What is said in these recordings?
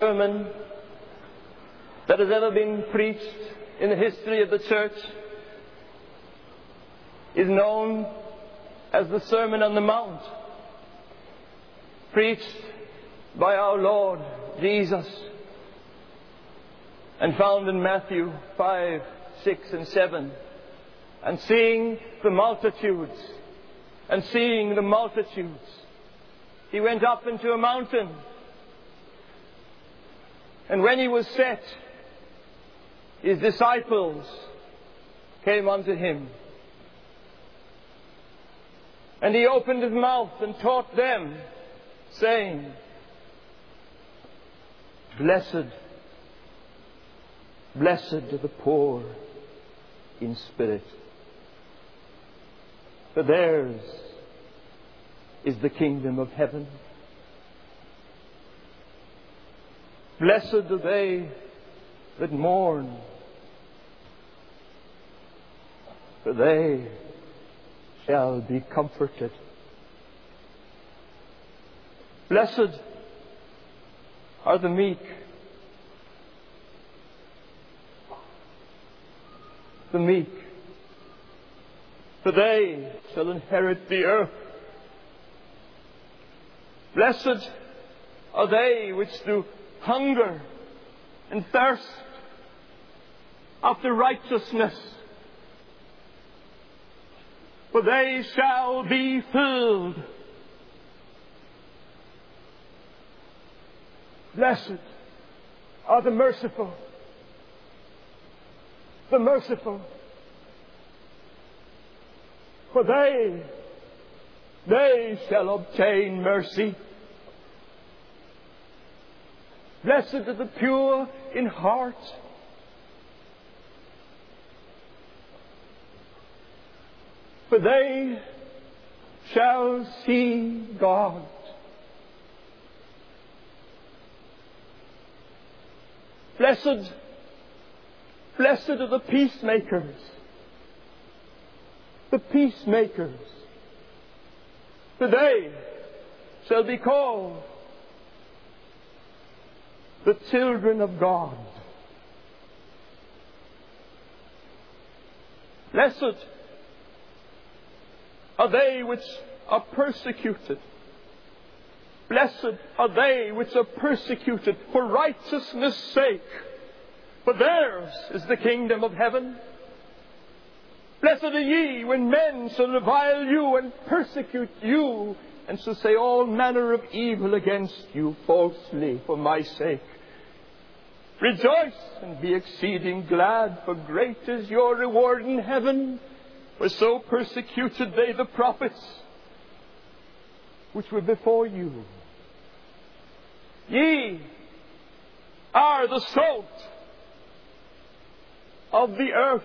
sermon that has ever been preached in the history of the church is known as the Sermon on the Mount, preached by our Lord Jesus and found in Matthew 5, 6 and 7. And seeing the multitudes, he went up into a mountain. And when he was set, his disciples came unto him. And he opened his mouth and taught them, saying, Blessed are the poor in spirit, for theirs is the kingdom of heaven. Blessed are they that mourn, for they shall be comforted. Blessed are the meek, for they shall inherit the earth. Blessed are they which do hunger and thirst after righteousness, for they shall be filled. Blessed are the merciful, for they shall obtain mercy. Blessed are the pure in heart, for they shall see God. Blessed are the peacemakers, for they shall be called the children of God. Blessed are they which are persecuted. Blessed are they which are persecuted for righteousness' sake, for theirs is the kingdom of heaven. Blessed are ye when men shall revile you and persecute you, and shall say all manner of evil against you falsely for my sake. Rejoice and be exceeding glad, for great is your reward in heaven. For so persecuted they the prophets which were before you. Ye are the salt of the earth.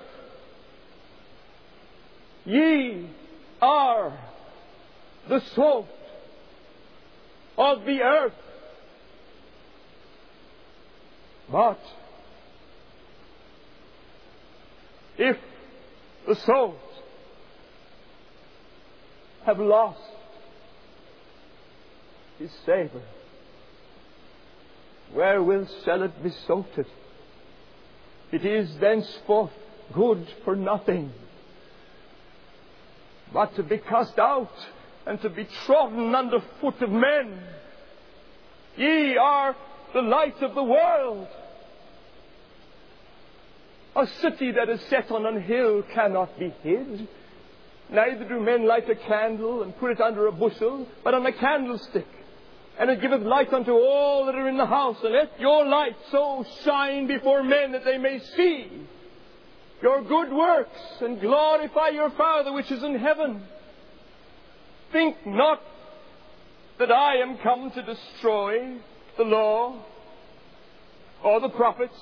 Ye are the salt of the earth. But if the salt have lost his savour, wherewith shall it be salted? It is thenceforth good for nothing, but to be cast out and to be trodden under foot of men. Ye are the light of the world. A city that is set on an hill cannot be hid. Neither do men light a candle and put it under a bushel, but on a candlestick. And it giveth light unto all that are in the house. And let your light so shine before men that they may see your good works and glorify your Father which is in heaven. Think not that I am come to destroy the law or the prophets.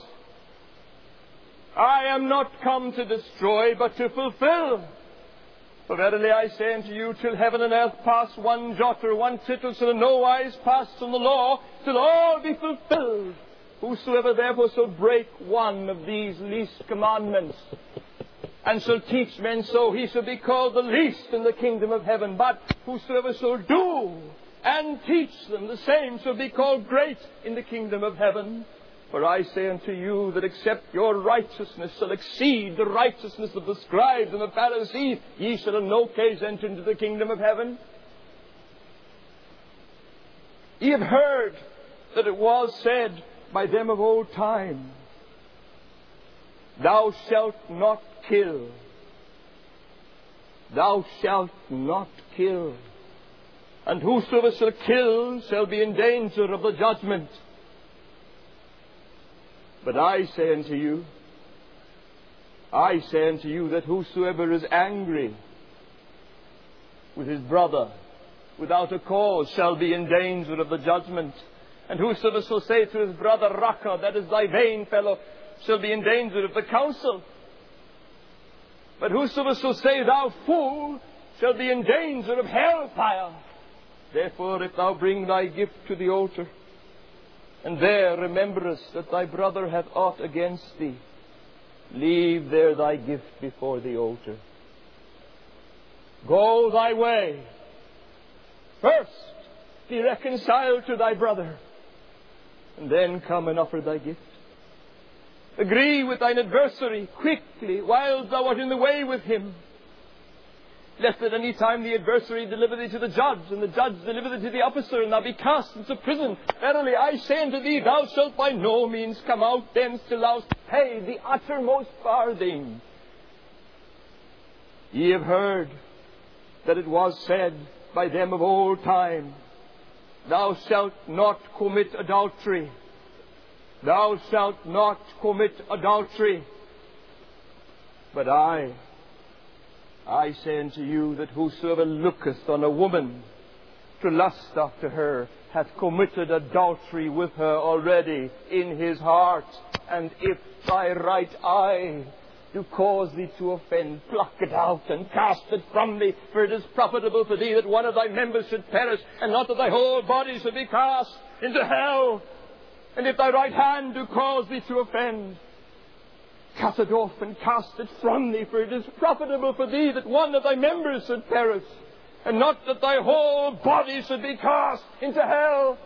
I am not come to destroy, but to fulfill. For verily I say unto you, till heaven and earth pass, one jot or one tittle shall in no wise pass from the law, till all be fulfilled. Whosoever therefore shall break one of these least commandments, and shall teach men so, he shall be called the least in the kingdom of heaven. But whosoever shall do and teach them, the same shall be called great in the kingdom of heaven. For I say unto you that except your righteousness shall exceed the righteousness of the scribes and the Pharisees, ye shall in no case enter into the kingdom of heaven. Ye have heard that it was said by them of old time, Thou shalt not kill. Thou shalt not kill. And whosoever shall kill shall be in danger of the judgment. But I say unto you that whosoever is angry with his brother without a cause shall be in danger of the judgment. And whosoever shall say to his brother, Raca, that is thy vain fellow, shall be in danger of the council. But whosoever shall say, Thou fool, shall be in danger of hellfire. Therefore, if thou bring thy gift to the altar, and there rememberest that thy brother hath aught against thee, leave there thy gift before the altar. Go thy way. First, be reconciled to thy brother, and then come and offer thy gift. Agree with thine adversary quickly, while thou art in the way with him, lest at any time the adversary deliver thee to the judge, and the judge deliver thee to the officer, and thou be cast into prison. Verily I say unto thee, thou shalt by no means come out thence till thou pay the uttermost farthing. Ye have heard that it was said by them of old time, Thou shalt not commit adultery. Thou shalt not commit adultery. But I say unto you that whosoever looketh on a woman to lust after her hath committed adultery with her already in his heart. And if thy right eye do cause thee to offend, pluck it out and cast it from thee. For it is profitable for thee that one of thy members should perish, and not that thy whole body should be cast into hell. And if thy right hand do cause thee to offend, cut it off and cast it from thee. For it is profitable for thee that one of thy members should perish, and not that thy whole body should be cast into hell.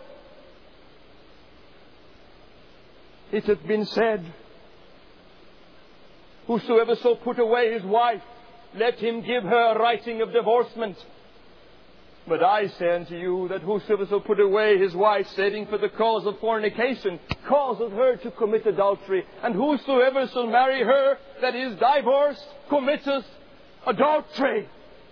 It hath been said, Whosoever shall put away his wife, let him give her a writing of divorcement. But I say unto you that whosoever shall put away his wife, saving for the cause of fornication, causeth her to commit adultery. And whosoever shall marry her that is divorced, committeth adultery.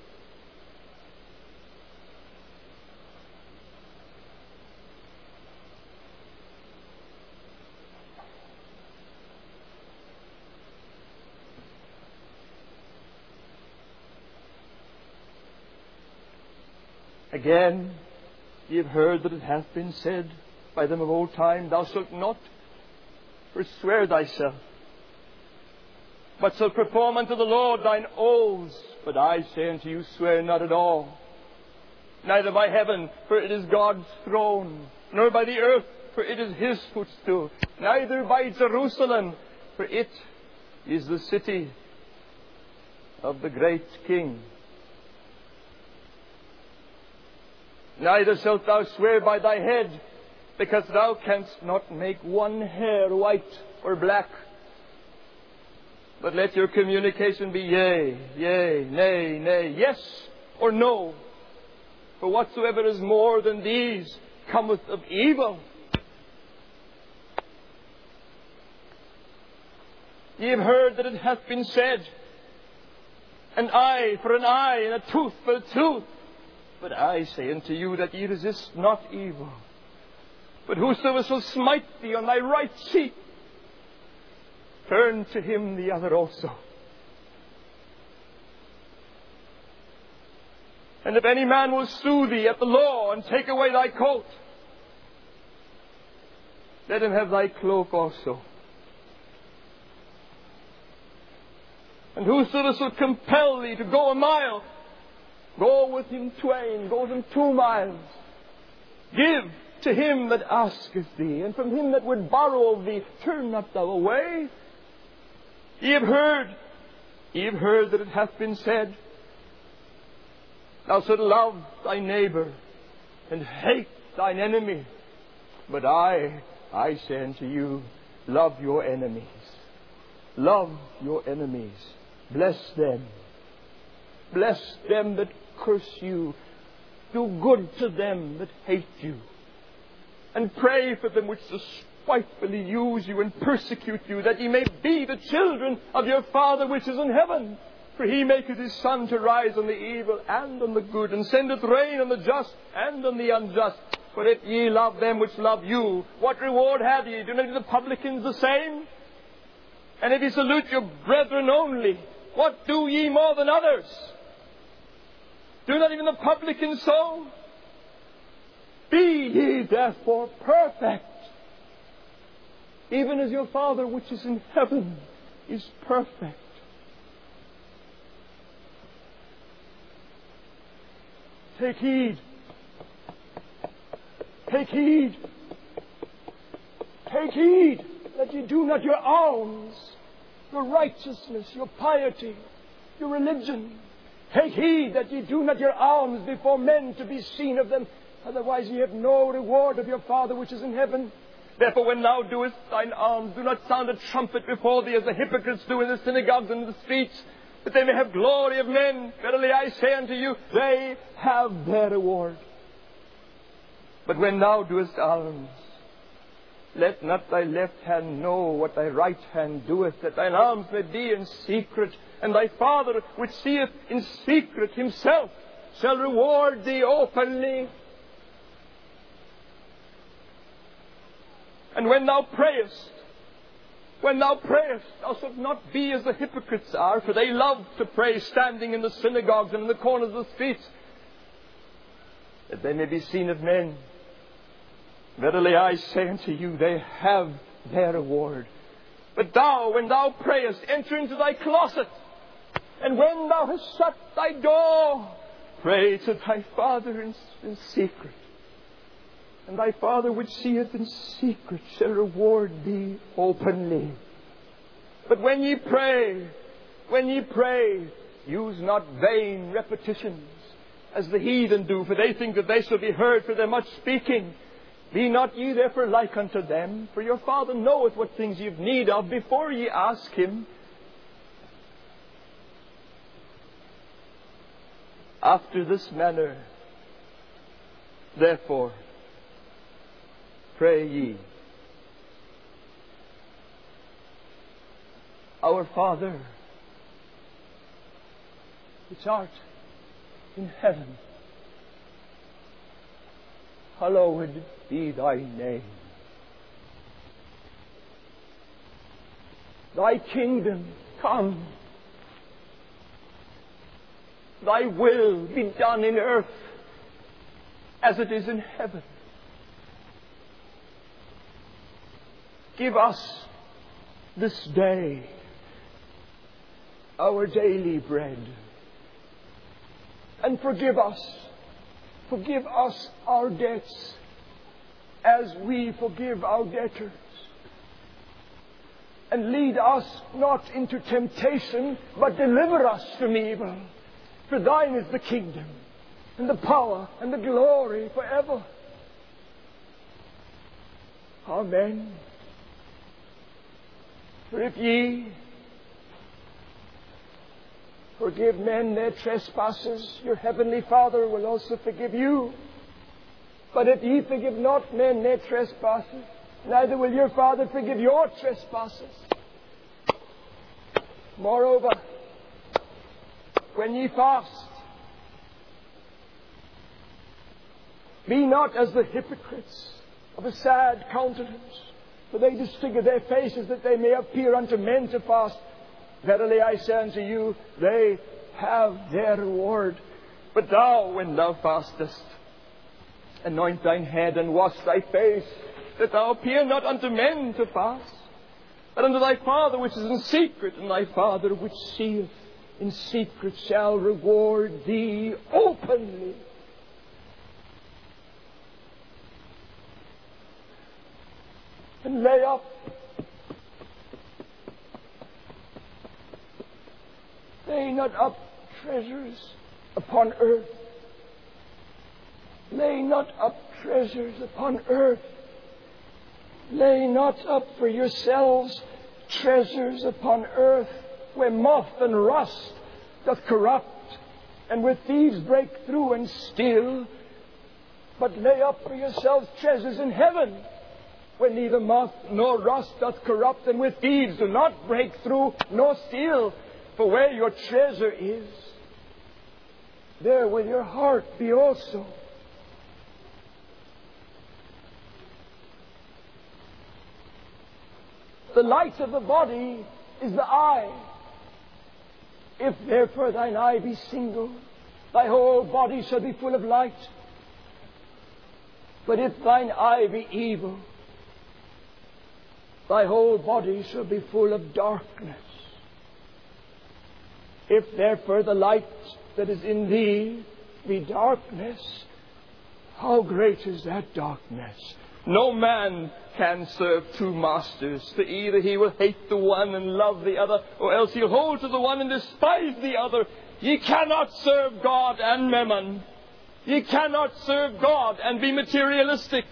Again, ye have heard that it hath been said by them of old time, Thou shalt not forswear thyself, but shalt perform unto the Lord thine oaths. But I say unto you, swear not at all, neither by heaven, for it is God's throne, nor by the earth, for it is his footstool, neither by Jerusalem, for it is the city of the great King. Neither shalt thou swear by thy head, because thou canst not make one hair white or black. But let your communication be yea, yea, nay, nay, yes or no. For whatsoever is more than these cometh of evil. Ye have heard that it hath been said, An eye for an eye, and a tooth for a tooth. But I say unto you that ye resist not evil. But whosoever shall smite thee on thy right cheek, turn to him the other also. And if any man will sue thee at the law and take away thy coat, let him have thy cloak also. And whosoever shall compel thee to go a mile, go with him twain, go with him 2 miles. Give to him that asketh thee, and from him that would borrow of thee, turn not thou away. Ye have heard that it hath been said, Thou shalt love thy neighbor and hate thine enemy. But I say unto you, love your enemies. Love your enemies. Bless them. Bless them that curse you. Do good to them that hate you. And pray for them which despitefully use you and persecute you, that ye may be the children of your Father which is in heaven. For he maketh his sun to rise on the evil and on the good, and sendeth rain on the just and on the unjust. For if ye love them which love you, what reward have ye? Do not the publicans the same? And if ye salute your brethren only, what do ye more than others? Do not even the publicans so? Be ye therefore perfect, even as your Father which is in heaven is perfect. Take heed. Take heed. Take heed that ye do not your alms, your righteousness, your piety, your religion. Take heed that ye do not your alms before men to be seen of them. Otherwise ye have no reward of your Father which is in heaven. Therefore when thou doest thine alms, do not sound a trumpet before thee, as the hypocrites do in the synagogues and in the streets, that they may have glory of men. Verily I say unto you, they have their reward. But when thou doest alms, let not thy left hand know what thy right hand doeth, that thine alms may be in secret, and thy Father which seeth in secret himself shall reward thee openly. And when thou prayest, thou shalt not be as the hypocrites are, for they love to pray standing in the synagogues and in the corners of the streets, that they may be seen of men. Verily I say unto you, they have their reward. But thou, when thou prayest, enter into thy closet, and when thou hast shut thy door, pray to thy Father in secret. And thy Father which seeth in secret shall reward thee openly. But when ye pray, use not vain repetitions, as the heathen do, for they think that they shall be heard for their much speaking. Be not ye therefore like unto them, for your Father knoweth what things ye have need of before ye ask him. After this manner, therefore, pray ye. Our Father, which art in heaven, hallowed be thy name. Thy kingdom come. Thy will be done in earth as it is in heaven. Give us this day our daily bread, and forgive us our debts as we forgive our debtors. And lead us not into temptation, but deliver us from evil. For thine is the kingdom, and the power, and the glory forever. Amen. For if ye forgive men their trespasses, your heavenly Father will also forgive you. But if ye forgive not men their trespasses, neither will your Father forgive your trespasses. Moreover, when ye fast, be not as the hypocrites of a sad countenance, for they disfigure their faces that they may appear unto men to fast. Verily I say unto you, they have their reward. But thou, when thou fastest, anoint thine head and wash thy face, that thou appear not unto men to fast, but unto thy Father which is in secret, and thy Father which seeth in secret shall reward thee openly. And lay up not up treasures upon earth, Lay not up treasures upon earth. Lay not up for yourselves treasures upon earth, where moth and rust doth corrupt, and where thieves break through and steal. But lay up for yourselves treasures in heaven, where neither moth nor rust doth corrupt, and where thieves do not break through nor steal. For where your treasure is, there will your heart be also. The light of the body is the eye. If therefore thine eye be single, thy whole body shall be full of light. But if thine eye be evil, thy whole body shall be full of darkness. If therefore the light that is in thee be darkness, how great is that darkness? No man can serve two masters. For either he will hate the one and love the other, or else he'll hold to the one and despise the other. Ye cannot serve God and mammon. Ye cannot serve God and be materialistic.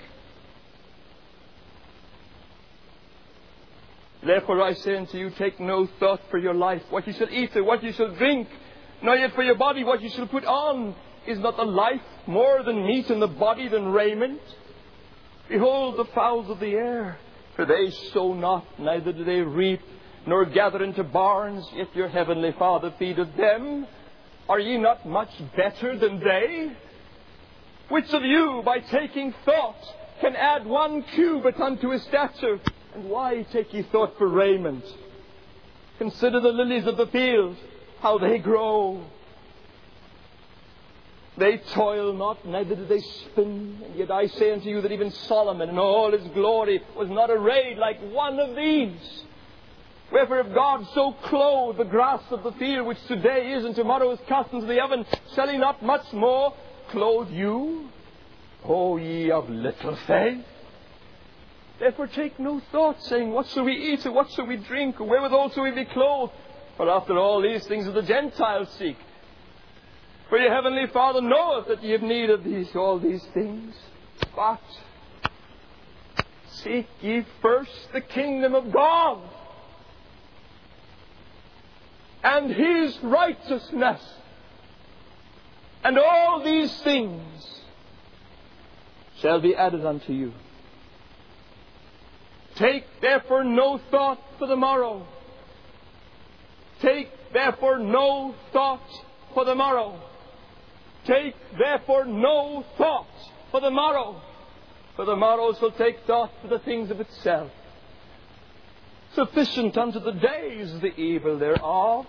Therefore I say unto you, take no thought for your life, what you shall eat or what you shall drink, nor yet for your body what you shall put on. Is not the life more than meat, and the body than raiment? Behold the fowls of the air, for they sow not, neither do they reap, nor gather into barns, yet your heavenly Father feedeth them. Are ye not much better than they? Which of you, by taking thought, can add 1 cubit unto his stature? And why take ye thought for raiment? Consider the lilies of the field, how they grow. They toil not, neither do they spin. And yet I say unto you that even Solomon in all his glory was not arrayed like one of these. Wherefore if God so clothe the grass of the field, which today is and tomorrow is cast into the oven, shall he not much more clothe you, O ye of little faith? Therefore take no thought, saying, what shall we eat, or what shall we drink, or wherewithal shall we be clothed? For after all these things do the Gentiles seek. For your heavenly Father knoweth that ye have need of all these things. But seek ye first the kingdom of God and his righteousness, and all these things shall be added unto you. Take therefore no thought for the morrow. Take therefore no thought for the morrow. Take therefore no thought for the morrow. For the morrow shall take thought for the things of itself. Sufficient unto the day is the evil thereof.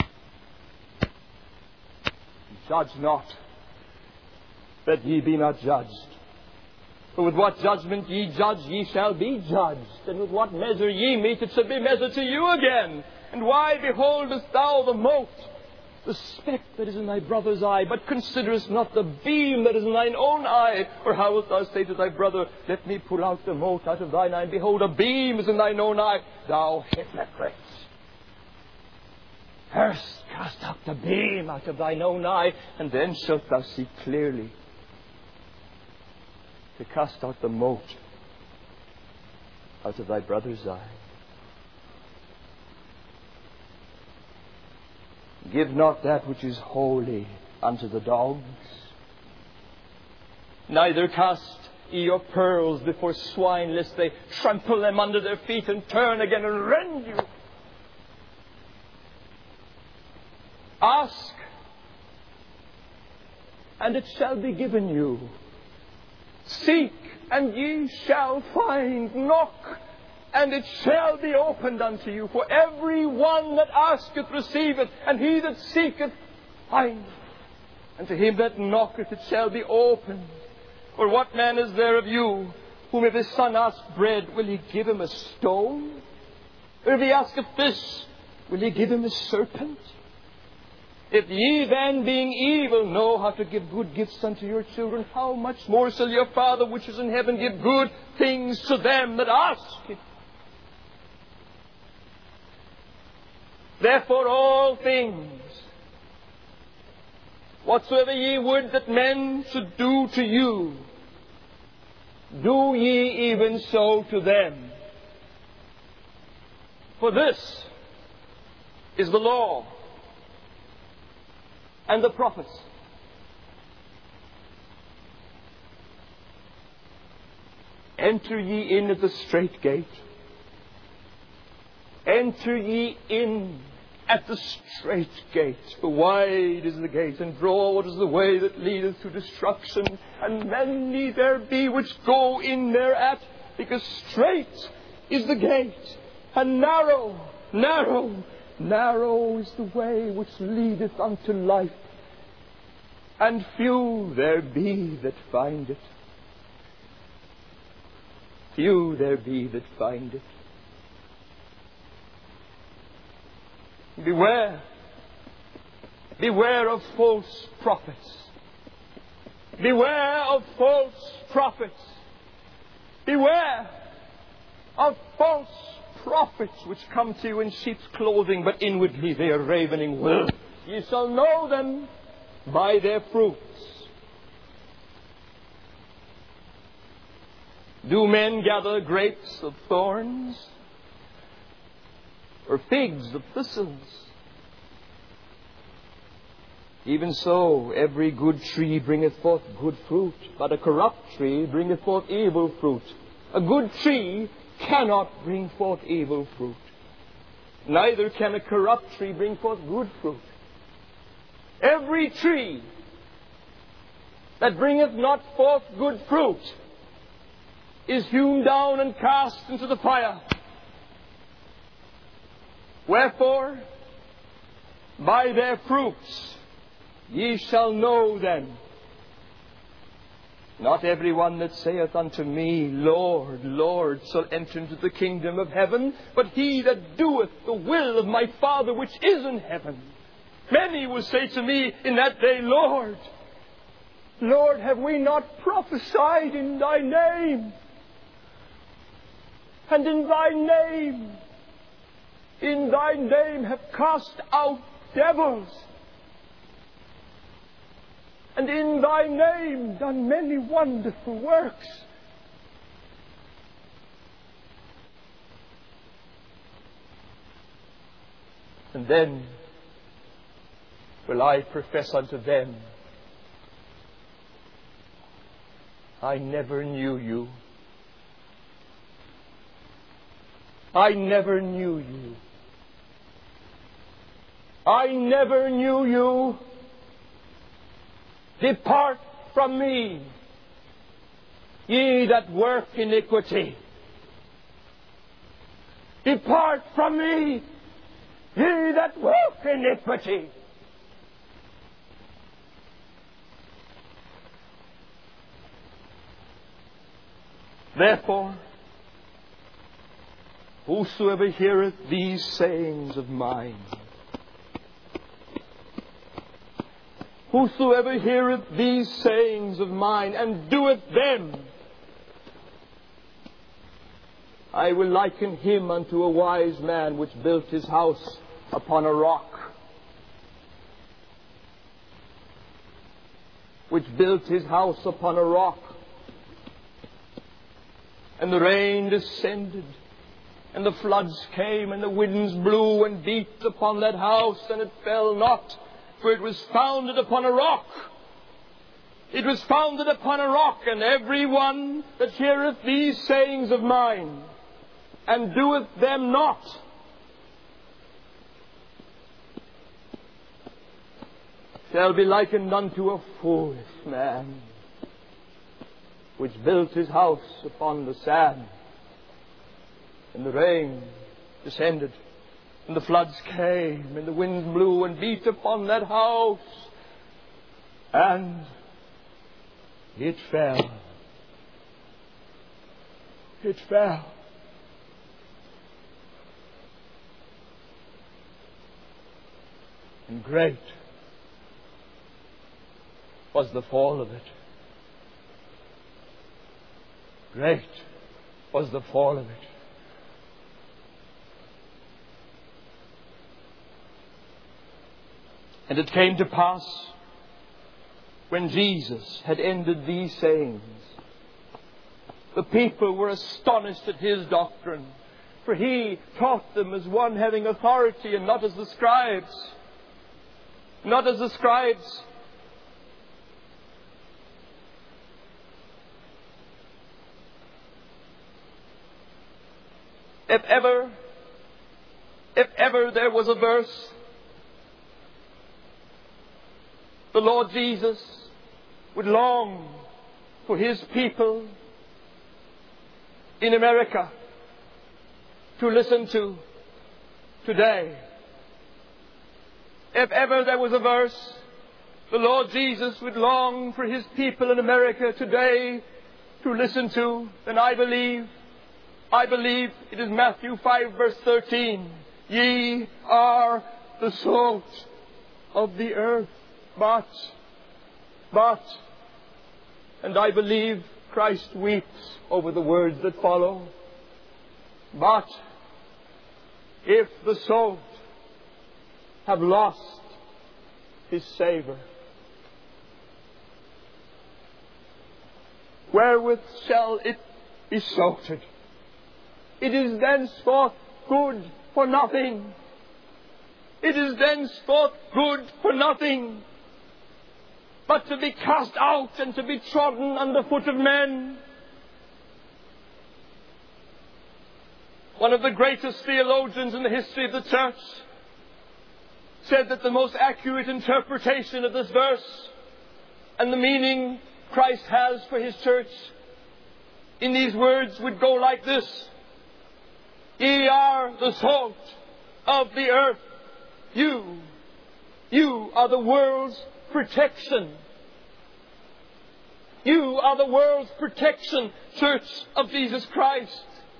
Judge not, that ye be not judged. For with what judgment ye judge, ye shall be judged. And with what measure ye mete, it shall be measured to you again. And why beholdest thou the mote, the speck that is in thy brother's eye, but considerest not the beam that is in thine own eye? Or how wilt thou say to thy brother, let me pull out the mote out of thine eye, and behold, a beam is in thine own eye? Thou hypocrite! First cast out the beam out of thine own eye, and then shalt thou see clearly to cast out the mote out of thy brother's eye. Give not that which is holy unto the dogs, neither cast ye your pearls before swine, lest they trample them under their feet and turn again and rend you. Ask, and it shall be given you. Seek, and ye shall find. Knock, and it shall be opened unto you. For every one that asketh receiveth, and he that seeketh findeth. And to him that knocketh it shall be opened. For what man is there of you, whom if his son ask bread, will he give him a stone? Or if he ask a fish, will he give him a serpent? If ye then, being evil, know how to give good gifts unto your children, how much more shall your Father which is in heaven give good things to them that ask it? Therefore all things whatsoever ye would that men should do to you, do ye even so to them. For this is the law and the prophets. Enter ye in at the strait gate. Enter ye in at the strait gate. For wide is the gate, and broad is the way that leadeth to destruction, and many there be which go in thereat, because strait is the gate, and narrow is the way which leadeth unto life, and few there be that find it. Few there be that find it. Beware. Beware of false prophets. Beware of false prophets. Beware of false prophets which come to you in sheep's clothing, but inwardly they are ravening wolves. Ye shall know them by their fruits. Do men gather grapes of thorns, or figs of thistles? Even so, every good tree bringeth forth good fruit, but a corrupt tree bringeth forth evil fruit. A good tree cannot bring forth evil fruit, neither can a corrupt tree bring forth good fruit. Every tree that bringeth not forth good fruit is hewn down and cast into the fire. Wherefore, by their fruits ye shall know them. Not every one that saith unto me, Lord, Lord, shall enter into the kingdom of heaven, but he that doeth the will of my Father which is in heaven. Many will say to me in that day, Lord, Lord, have we not prophesied in thy name? And in thy name have cast out devils, and in thy name done many wonderful works. And then will I profess unto them, I never knew you. I never knew you. I never knew you. Depart from me, ye that work iniquity. Depart from me, ye that work iniquity. Therefore, whosoever heareth these sayings of mine, whosoever heareth these sayings of mine and doeth them, I will liken him unto a wise man which built his house upon a rock. Which built his house upon a rock. And the rain descended, and the floods came, and the winds blew and beat upon that house, and it fell not, for it was founded upon a rock. It was founded upon a rock, and every one that heareth these sayings of mine, and doeth them not, shall be likened unto a foolish man, which built his house upon the sand. And the rain descended, and the floods came, and the wind blew and beat upon that house, and it fell. It fell. And great was the fall of it. Great was the fall of it. And it came to pass When Jesus had ended these sayings, the people were astonished at his doctrine, for he taught them as one having authority and not as the scribes. Not as the scribes. If ever there was a verse the Lord Jesus would long for his people in America to listen to today. If ever there was a verse the Lord Jesus would long for his people in America today to listen to, then I believe it is Matthew 5 verse 13. Ye are the salt of the earth. But, and I believe Christ weeps over the words that follow. But, if the salt have lost his savour, wherewith shall it be salted? It is thenceforth good for nothing. It is thenceforth good for nothing, but to be cast out and to be trodden under foot of men. One of the greatest theologians in the history of the church said that the most accurate interpretation of this verse and the meaning Christ has for his church in these words would go like this: Ye are the salt of the earth. You are the world's protection. You are the world's protection, Church of Jesus Christ.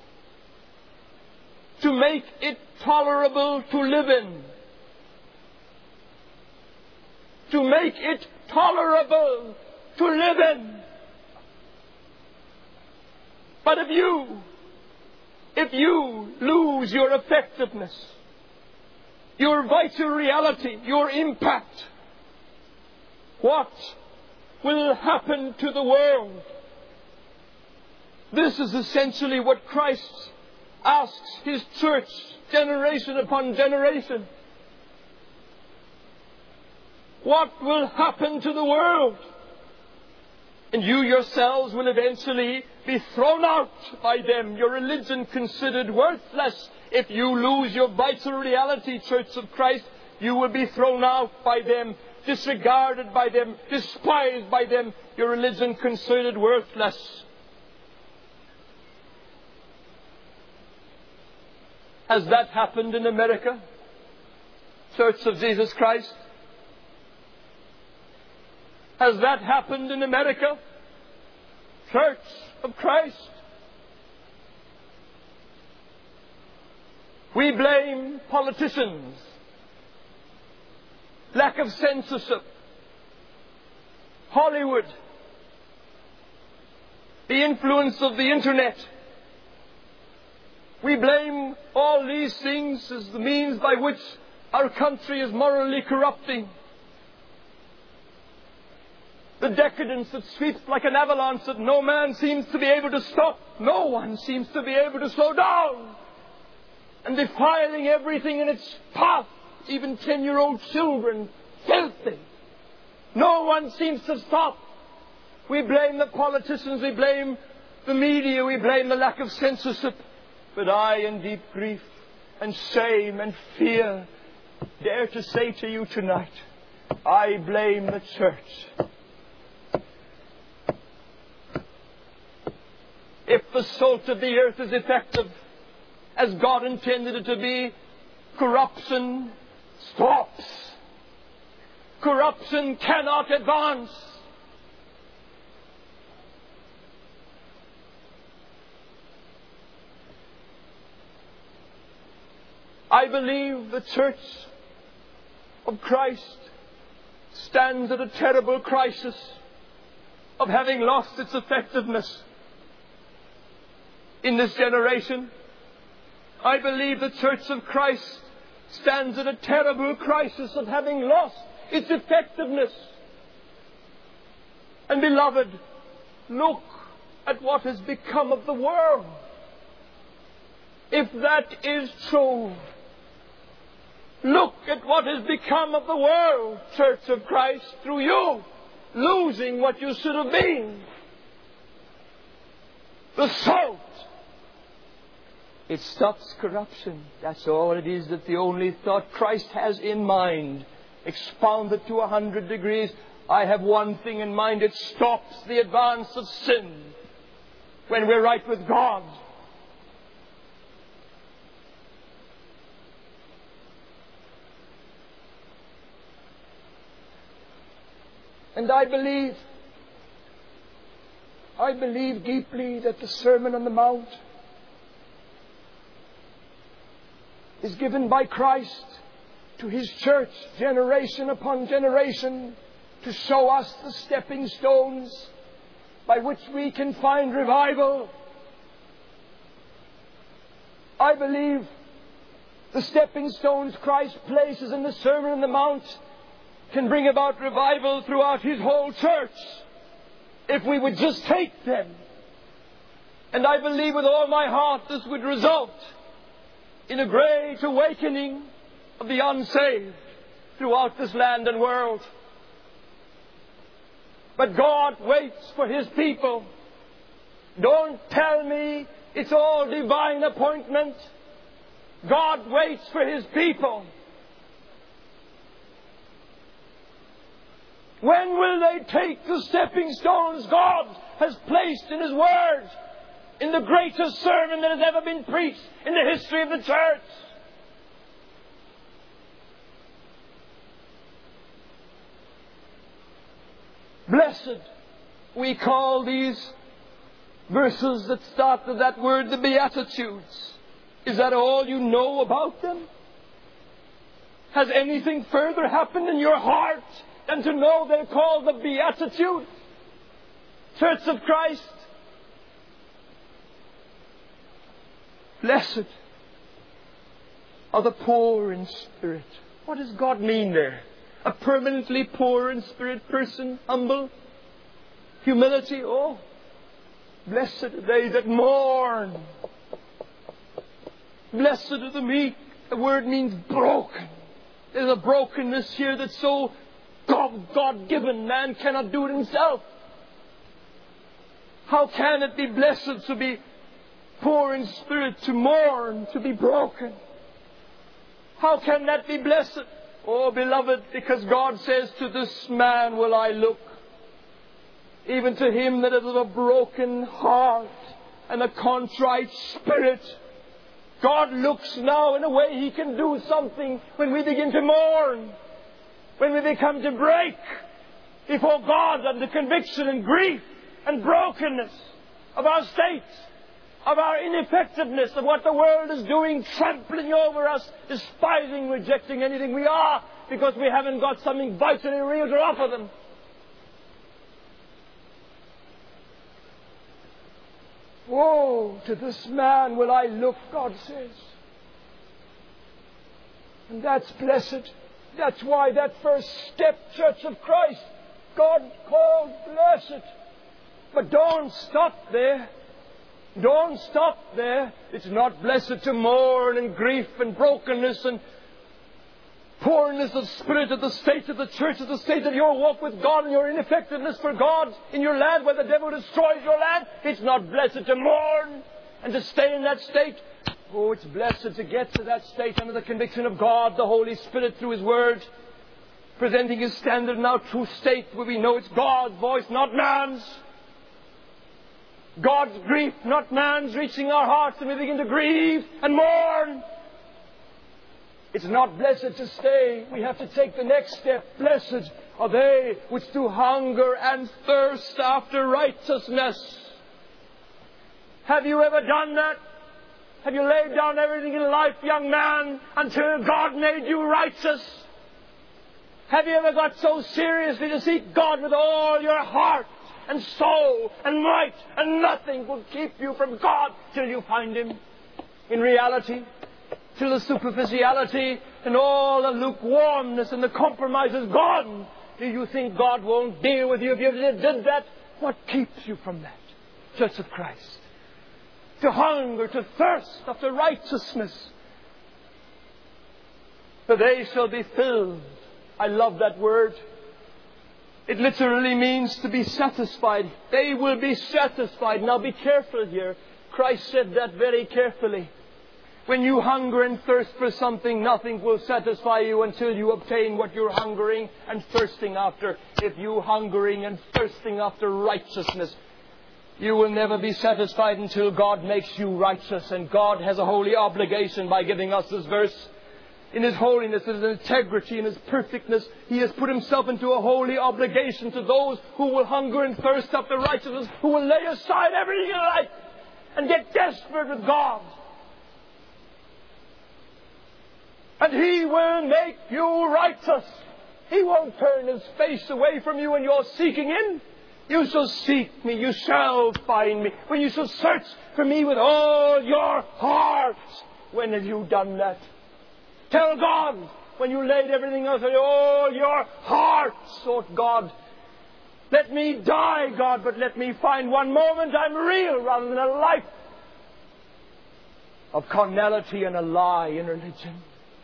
To make it tolerable to live in. To make it tolerable to live in. But if you lose your effectiveness, your vital reality, your impact, what will happen to the world? This is essentially what Christ asks his church generation upon generation. What will happen to the world? And you yourselves will eventually be thrown out by them, your religion considered worthless. If you lose your vital reality, Church of Christ, you will be thrown out by them, disregarded by them, despised by them, your religion considered worthless. Has that happened in America, Church of Jesus Christ? Has that happened in America, Church of Christ? We blame politicians, lack of censorship, Hollywood, the influence of the internet. We blame all these things as the means by which our country is morally corrupting. The decadence that sweeps like an avalanche that no man seems to be able to stop. No one seems to be able to slow down. And defiling everything in its path, even 10-year-old children, filthy. No one seems to stop. We blame the politicians, we blame the media, we blame the lack of censorship. But I, in deep grief and shame and fear, dare to say to you tonight, I blame the church. If the salt of the earth is effective, as God intended it to be, corruption stops. Corruption cannot advance. I believe the Church of Christ stands at a terrible crisis of having lost its effectiveness in this generation. I believe the Church of Christ stands at a terrible crisis of having lost its effectiveness. And beloved, look at what has become of the world. If that is true, look at what has become of the world, Church of Christ, through you losing what you should have been. The salt. It stops corruption. That's all it is, that the only thought Christ has in mind. Expounded to 100 degrees. I have one thing in mind. It stops the advance of sin when we're right with God. And I believe deeply that the Sermon on the Mount is given by Christ to His church, generation upon generation, to show us the stepping stones by which we can find revival. I believe the stepping stones Christ places in the Sermon on the Mount can bring about revival throughout His whole church, if we would just take them. And I believe with all my heart this would result in a great awakening of the unsaved throughout this land and world. But God waits for His people. Don't tell me it's all divine appointment. God waits for His people. When will they take the stepping stones God has placed in His Word, in the greatest sermon that has ever been preached in the history of the church? Blessed, we call these verses that start with that word the Beatitudes. Is that all you know about them? Has anything further happened in your heart than to know they're called the Beatitudes? Church of Christ, blessed are the poor in spirit. What does God mean there? A permanently poor in spirit person, humble, humility. Oh, blessed are they that mourn. Blessed are the meek. The word means broken. There's a brokenness here that's so God-given. Man cannot do it himself. How can it be blessed to be poor in spirit, to mourn, to be broken? How can that be blessed? Oh, beloved, because God says, to this man will I look, even to him that is of a broken heart and a contrite spirit. God looks now in a way He can do something when we begin to mourn, when we become to break before God under conviction and grief and brokenness of our state, of our ineffectiveness, of what the world is doing, trampling over us, despising, rejecting anything we are, because we haven't got something vitally real to offer them. Woe to this man will I look, God says. And that's blessed. That's why that first step, Church of Christ, God called blessed. But don't stop there. Don't stop there. It's not blessed to mourn and grief and brokenness and poorness of spirit of the state of the church, of the state of your walk with God and your ineffectiveness for God in your land where the devil destroys your land. It's not blessed to mourn and to stay in that state. Oh, it's blessed to get to that state under the conviction of God, the Holy Spirit through His Word, presenting His standard in our true state where we know it's God's voice, not man's. God's grief, not man's, reaching our hearts, and we begin to grieve and mourn. It's not blessed to stay. We have to take the next step. Blessed are they which do hunger and thirst after righteousness. Have you ever done that? Have you laid down everything in life, young man, until God made you righteous? Have you ever got so seriously to seek God with all your heart and soul and might, and nothing will keep you from God till you find Him in reality? Till the superficiality and all the lukewarmness and the compromise is gone, Do you think God won't deal with you if you did that? What keeps you from that, Church of Christ? To hunger, to thirst after righteousness. For they shall be filled. I love that word. It literally means to be satisfied. They will be satisfied. Now be careful here. Christ said that very carefully. When you hunger and thirst for something, nothing will satisfy you until you obtain what you're hungering and thirsting after. If you're hungering and thirsting after righteousness, you will never be satisfied until God makes you righteous. And God has a holy obligation by giving us this verse. In His holiness, in His integrity, in His perfectness, He has put Himself into a holy obligation to those who will hunger and thirst after righteousness, who will lay aside everything in life and get desperate with God. And He will make you righteous. He won't turn His face away from you when you're seeking Him. You shall seek Me, you shall find Me. When you shall search for Me with all your heart. When have you done that? Tell God, when you laid everything else with all your heart, sought God, let me die, God, but let me find one moment I'm real rather than a life of carnality and a lie in religion.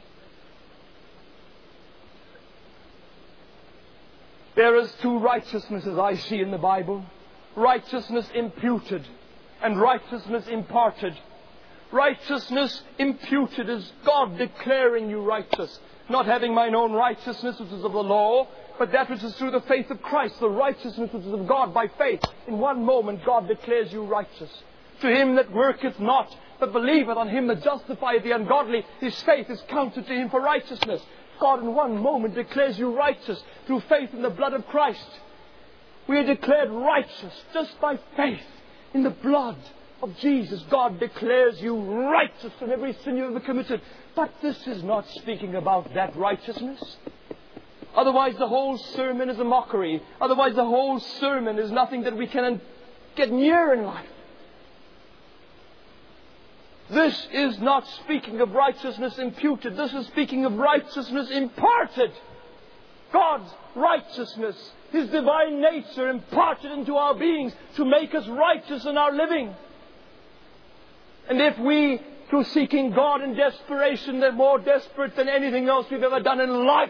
There is two righteousnesses I see in the Bible. Righteousness imputed and righteousness imparted. Righteousness imputed is God declaring you righteous. Not having mine own righteousness which is of the law, but that which is through the faith of Christ. The righteousness which is of God by faith. In one moment God declares you righteous. To him that worketh not, but believeth on Him that justifieth the ungodly, his faith is counted to him for righteousness. God in one moment declares you righteous through faith in the blood of Christ. We are declared righteous just by faith in the blood of Jesus. God declares you righteous from every sin you ever committed. But this is not speaking about that righteousness. Otherwise the whole sermon is a mockery. Otherwise the whole sermon is nothing that we can get near in life. This is not speaking of righteousness imputed. This is speaking of righteousness imparted. God's righteousness, His divine nature imparted into our beings to make us righteous in our living. And if we, through seeking God in desperation, they're more desperate than anything else we've ever done in life,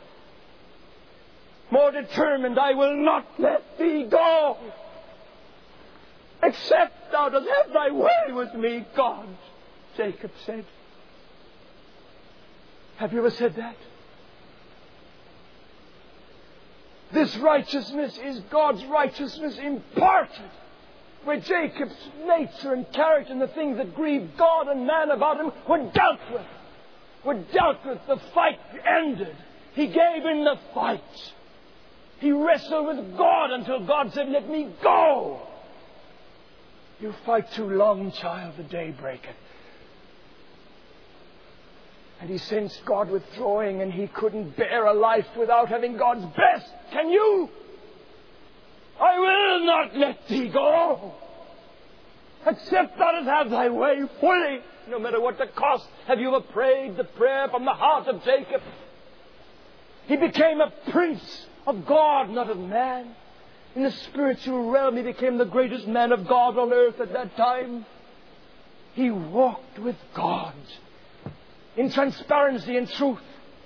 more determined, I will not let Thee go, except Thou dost have Thy way with me, God, Jacob said. Have you ever said that? This righteousness is God's righteousness imparted, where Jacob's nature and character and the things that grieved God and man about him were dealt with. Were dealt with. The fight ended. He gave in the fight. He wrestled with God until God said, let me go. You fight too long, child, the day breaketh. And he sensed God withdrawing, and he couldn't bear a life without having God's best. Can you? I will not let Thee go, except Thou dost have Thy way fully, no matter what the cost. Have you ever prayed the prayer from the heart of Jacob? He became a prince of God, not of man. In the spiritual realm, he became the greatest man of God on earth at that time. He walked with God in transparency and truth.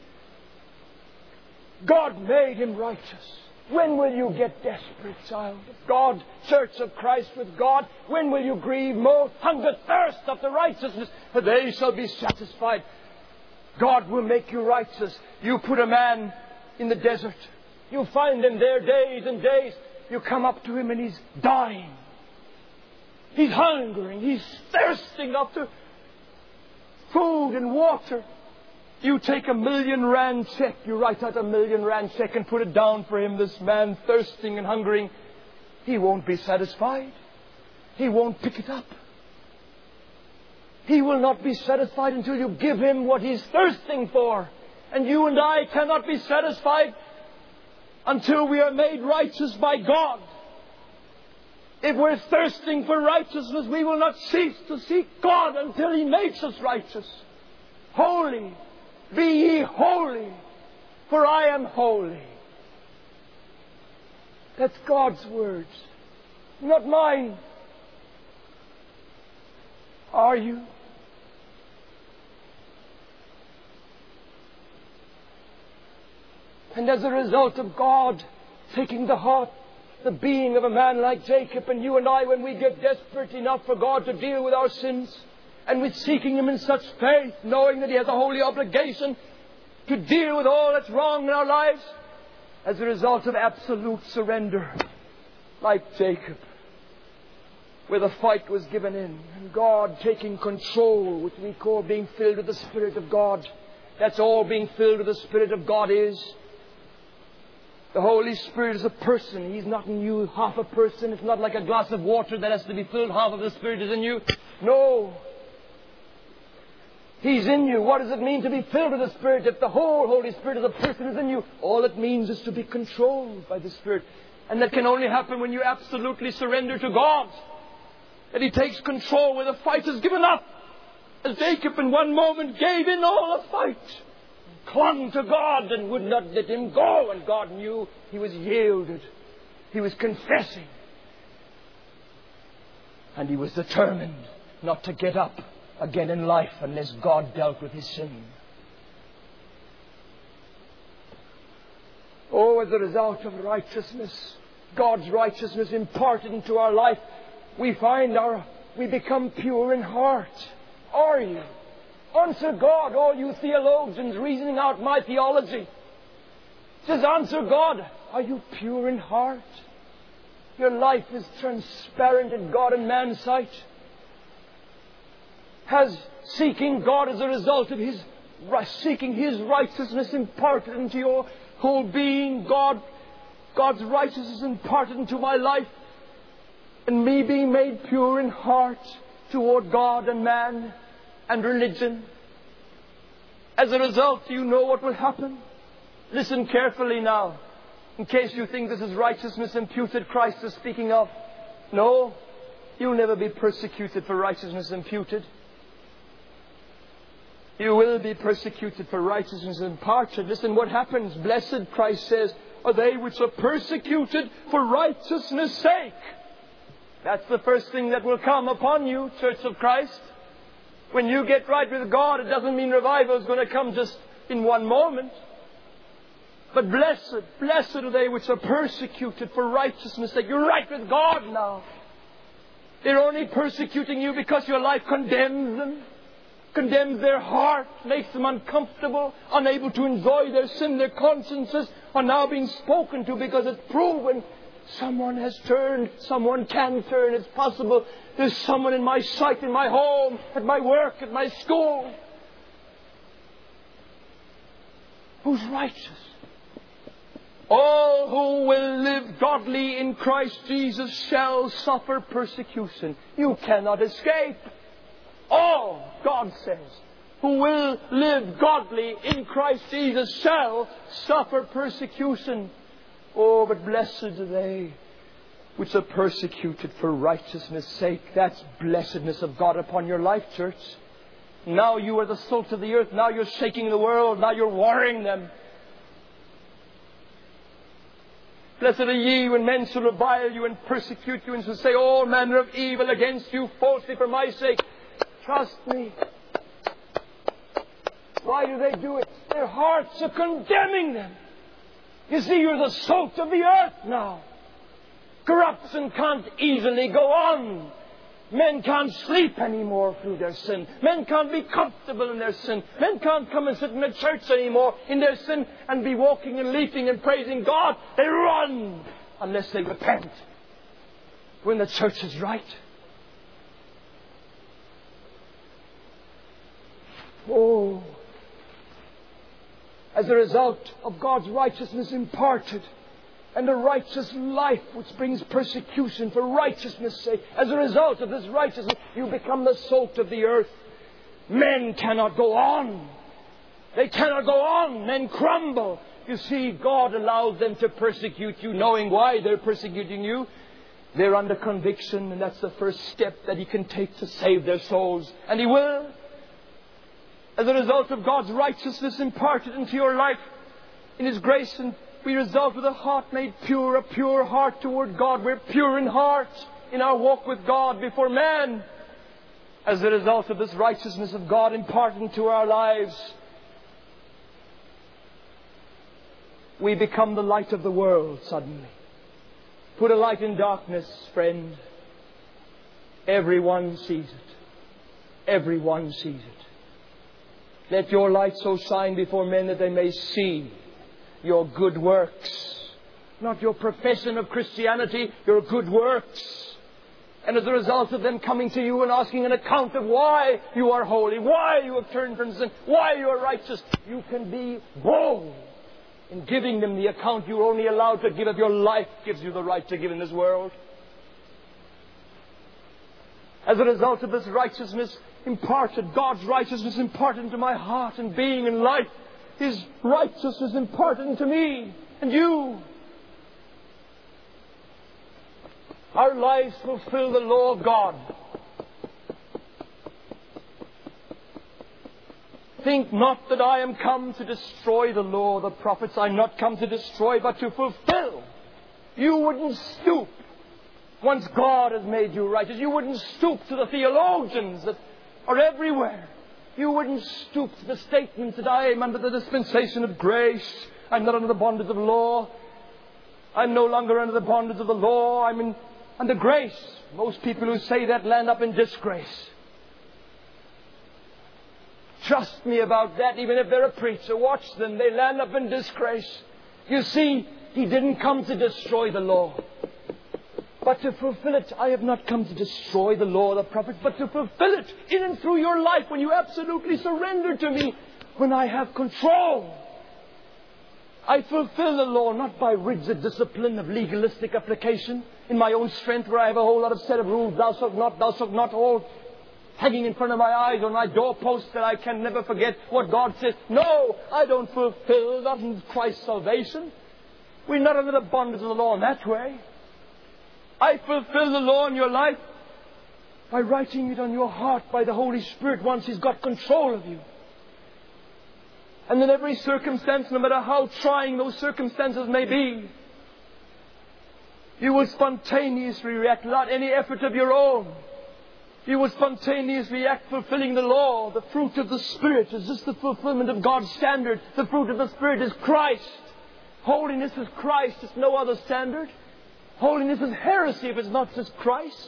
God made him righteous. When will you get desperate, child of God, Church of Christ with God? When will you grieve most? Hunger, thirst after righteousness, for they shall be satisfied. God will make you righteous. You put a man in the desert. You find him there days and days. You come up to him and he's dying. He's hungering. He's thirsting after food and water. You take a R1,000,000 check. You write out a R1,000,000 check and put it down for him. This man thirsting and hungering. He won't be satisfied. He won't pick it up. He will not be satisfied until you give him what he's thirsting for. And you and I cannot be satisfied until we are made righteous by God. If we're thirsting for righteousness, we will not cease to seek God until He makes us righteous. Holy, be ye holy, for I am holy. That's God's words, not mine. Are you? And as a result of God taking the heart, the being of a man like Jacob and you and I, when we get desperate enough for God to deal with our sins, and we're seeking Him in such faith, knowing that He has a holy obligation to deal with all that's wrong in our lives, as a result of absolute surrender, like Jacob, where the fight was given in, and God taking control, which we call being filled with the Spirit of God. That's all being filled with the Spirit of God is. The Holy Spirit is a person. He's not in you half a person. It's not like a glass of water that has to be filled. Half of the Spirit is in you. No. He's in you. What does it mean to be filled with the Spirit? If the whole Holy Spirit of the person is in you, all it means is to be controlled by the Spirit. And that can only happen when you absolutely surrender to God. That He takes control where the fight is given up. As Jacob in one moment gave in all the fight, clung to God and would not let Him go. And God knew he was yielded. He was confessing. And he was determined not to get up again in life unless God dealt with his sin. Oh, as a result of righteousness, God's righteousness imparted into our life, we become pure in heart. Are you? Answer God, all you theologians reasoning out my theology. Says, answer God, are you pure in heart? Your life is transparent in God and man's sight. Has seeking God as a result of seeking His righteousness imparted into your whole being, God's righteousness imparted into my life, and me being made pure in heart toward God and man and religion. As a result, do you know what will happen? Listen carefully now, in case you think this is righteousness imputed Christ is speaking of. No, you'll never be persecuted for righteousness imputed. You will be persecuted for righteousness imparted. Listen what happens. Blessed, Christ says, are they which are persecuted for righteousness' sake. That's the first thing that will come upon you, Church of Christ. When you get right with God, it doesn't mean revival is going to come just in one moment. But blessed are they which are persecuted for righteousness' sake. You're right with God now. They're only persecuting you because your life condemns them. Condemns their heart, makes them uncomfortable, unable to enjoy their sin. Their consciences are now being spoken to because it's proven someone has turned, someone can turn. It's possible there's someone in my sight, in my home, at my work, at my school, who's righteous. All who will live godly in Christ Jesus shall suffer persecution. You cannot escape. All, God says, who will live godly in Christ Jesus shall suffer persecution. Oh, but blessed are they which are persecuted for righteousness' sake. That's blessedness of God upon your life, church. Now you are the salt of the earth. Now you're shaking the world. Now you're warring them. Blessed are ye when men shall revile you and persecute you and shall say all manner of evil against you falsely for my sake. Trust me. Why do they do it? Their hearts are condemning them. You see, you're the salt of the earth now. Corruption can't easily go on. Men can't sleep anymore through their sin. Men can't be comfortable in their sin. Men can't come and sit in the church anymore in their sin and be walking and leaping and praising God. They run unless they repent. When the church is right. Oh, as a result of God's righteousness imparted and a righteous life which brings persecution for righteousness' sake, as a result of this righteousness, you become the salt of the earth. Men cannot go on. They cannot go on. Men crumble. You see, God allows them to persecute you, knowing why they're persecuting you. They're under conviction, and that's the first step that He can take to save their souls. And He will. As a result of God's righteousness imparted into your life in His grace and we result with a heart made pure, a pure heart toward God. We're pure in heart in our walk with God before man. As a result of this righteousness of God imparted into our lives, we become the light of the world suddenly. Put a light in darkness, friend. Everyone sees it. Everyone sees it. Let your light so shine before men that they may see your good works. Not your profession of Christianity, your good works. And as a result of them coming to you and asking an account of why you are holy, why you have turned from sin, why you are righteous, you can be bold in giving them the account you're only allowed to give of your life gives you the right to give in this world. As a result of this righteousness imparted, God's righteousness imparted into my heart and being and life, His righteousness imparted into me and you. Our lives fulfill the law of God. Think not that I am come to destroy the law of the prophets. I'm not come to destroy, but to fulfill. You wouldn't stoop once God has made you righteous. You wouldn't stoop to the theologians that are everywhere. You wouldn't stoop to the statements that I am under the dispensation of grace. I'm not under the bondage of law. I'm no longer under the bondage of the law. I'm under grace. Most people who say that land up in disgrace. Trust me about that. Even if they're a preacher, watch them. They land up in disgrace. You see, He didn't come to destroy the law, but to fulfill it. I have not come to destroy the law of the prophets, but to fulfill it in and through your life when you absolutely surrender to me, when I have control. I fulfill the law not by rigid discipline of legalistic application in my own strength, where I have a whole lot of set of rules, thou shalt not, all hanging in front of my eyes on my doorpost that I can never forget what God says. No, I don't fulfill that in Christ's salvation. We're not under the bondage of the law in that way. I fulfill the law in your life by writing it on your heart by the Holy Spirit once He's got control of you. And in every circumstance, no matter how trying those circumstances may be, you will spontaneously react without any effort of your own. You will spontaneously act fulfilling the law. The fruit of the Spirit is just the fulfillment of God's standard. The fruit of the Spirit is Christ. Holiness is Christ. It's no other standard. Holiness is heresy if it's not just Christ.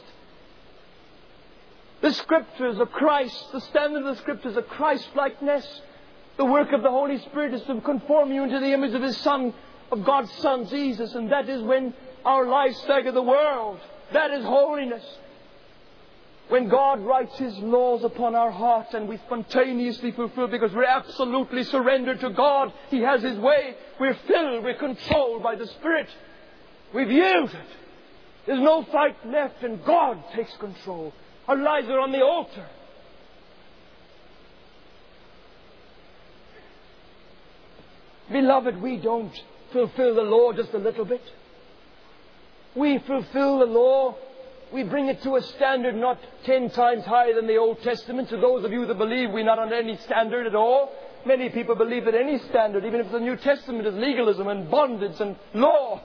The Scriptures are Christ. The standard of the Scriptures are Christ-likeness. The work of the Holy Spirit is to conform you into the image of His Son, of God's Son, Jesus. And that is when our lives stagger the world. That is holiness. When God writes His laws upon our hearts and we spontaneously fulfill because we're absolutely surrendered to God. He has His way. We're filled, we're controlled by the Spirit. We've yielded. There's no fight left and God takes control. Our lives are on the altar. Beloved, we don't fulfill the law just a little bit. We fulfill the law. We bring it to a standard not 10 times higher than the Old Testament. To those of you that believe we're not under any standard at all, many people believe that any standard, even if the New Testament is legalism and bondage and law,